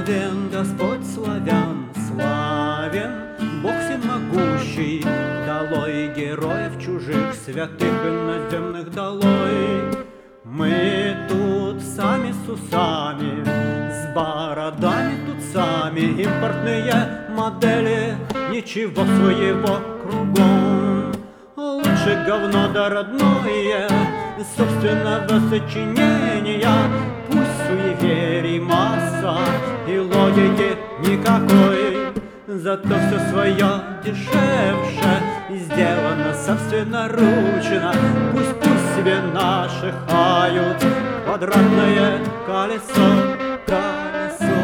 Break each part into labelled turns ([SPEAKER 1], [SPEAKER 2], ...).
[SPEAKER 1] Славен Господь, славян, славен Бог всемогущий, долой героев чужих, святых иноземных долой. Мы тут сами с усами, с бородами тут сами, импортные модели, ничего своего кругом. Лучше говно да родное собственного сочинения. Пусть суеверий масса и логики никакой, зато все свое дешевше и сделано собственноручно. Пусть себе наши хают квадратное колесо, колесо.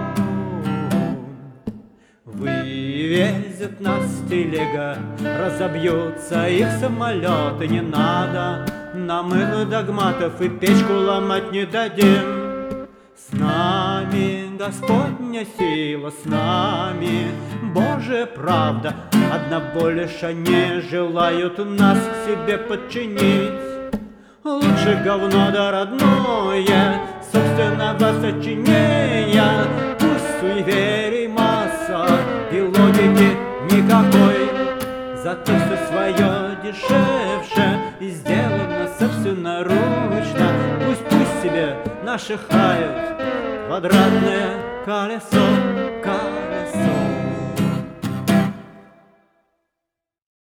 [SPEAKER 1] Вывезет нас телега, разобьются их самолеты. Не надо нам их догматов, и печку ломать не дадим. С нами Господня сила, с нами Божья правда. Одна больше не желают нас к себе подчинить. Лучше говно да родное собственного сочинения. Пусть суеверий масса и логики никакой, зато все свое дешевше и сделано собственноручно. Пусть себе наши хают квадратное колесо, колесо.